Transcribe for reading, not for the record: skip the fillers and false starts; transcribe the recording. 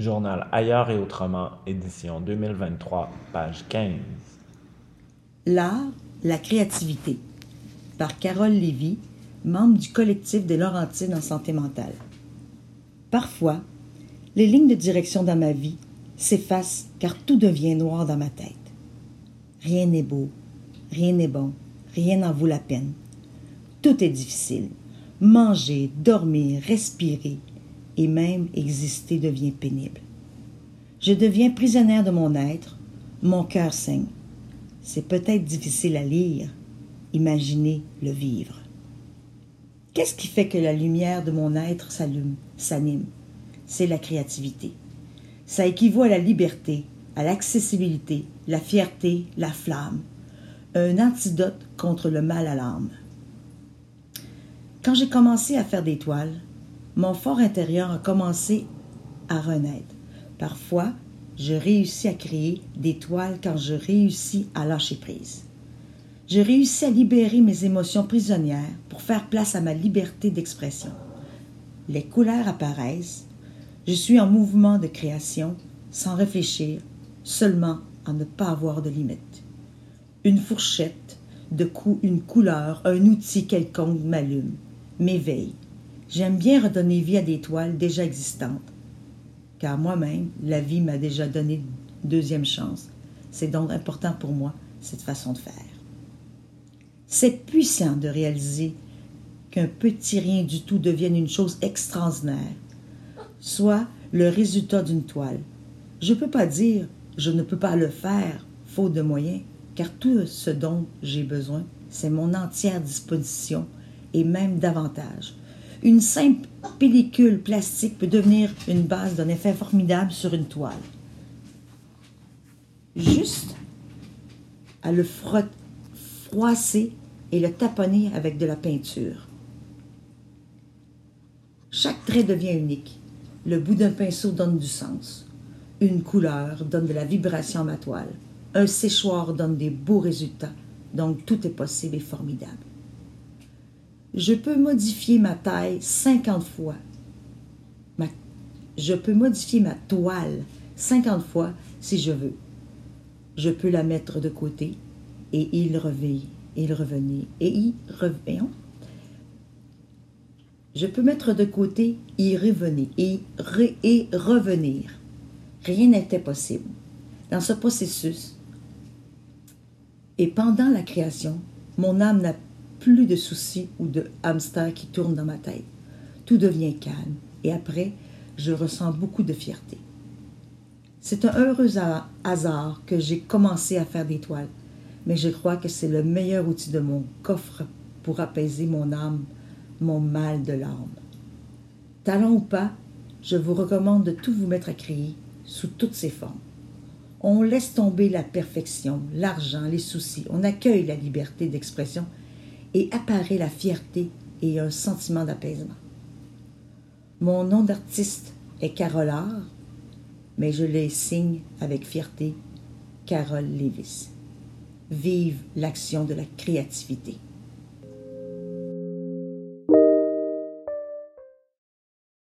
Journal Ailleurs et Autrement, édition 2023, page 15. L'art, la créativité, par Carole Lévy, membre du collectif des Laurentides en santé mentale. Parfois, les lignes de direction dans ma vie s'effacent car tout devient noir dans ma tête. Rien n'est beau, rien n'est bon, rien n'en vaut la peine. Tout est difficile. Manger, dormir, respirer et même exister devient pénible. Je deviens prisonnière de mon être, mon cœur saigne. C'est peut-être difficile à lire, imaginez le vivre. Qu'est-ce qui fait que la lumière de mon être s'anime? C'est la créativité. Ça équivaut à la liberté, à l'accessibilité, la fierté, la flamme. Un antidote contre le mal à l'âme. Quand j'ai commencé à faire des toiles, mon fort intérieur a commencé à renaître. Parfois, je réussis à créer des toiles quand je réussis à lâcher prise. Je réussis à libérer mes émotions prisonnières pour faire place à ma liberté d'expression. Les couleurs apparaissent. Je suis en mouvement de création, sans réfléchir, seulement à ne pas avoir de limite. Une fourchette, une couleur, un outil quelconque m'allume, m'éveille. J'aime bien redonner vie à des toiles déjà existantes, car moi-même, la vie m'a déjà donné une deuxième chance. C'est donc important pour moi, cette façon de faire. C'est puissant de réaliser qu'un petit rien du tout devienne une chose extraordinaire, soit le résultat d'une toile. Je ne peux pas dire « je ne peux pas le faire » faute de moyens, car tout ce dont j'ai besoin, c'est mon entière disposition et même davantage. Une simple pellicule plastique peut devenir une base d'un effet formidable sur une toile. Juste à le froisser et le taponner avec de la peinture. Chaque trait devient unique. Le bout d'un pinceau donne du sens. Une couleur donne de la vibration à ma toile. Un séchoir donne des beaux résultats. Donc tout est possible et formidable. Je peux modifier ma taille 50 fois. Je peux modifier ma toile 50 fois si je veux. Je peux la mettre de côté et Je peux mettre de côté, y revenir, et revenir. Rien n'était possible. Dans ce processus, et pendant la création, mon âme n'a plus de soucis ou de hamsters qui tournent dans ma tête. Tout devient calme et après, je ressens beaucoup de fierté. C'est un heureux hasard que j'ai commencé à faire des toiles, mais je crois que c'est le meilleur outil de mon coffre pour apaiser mon âme, mon mal de l'âme. Talent ou pas, je vous recommande de tout vous mettre à créer sous toutes ses formes. On laisse tomber la perfection, l'argent, les soucis, on accueille la liberté d'expression et apparaît la fierté et un sentiment d'apaisement. Mon nom d'artiste est Carole Art, mais je les signe avec fierté Carole Lévy. Vive l'action de la créativité.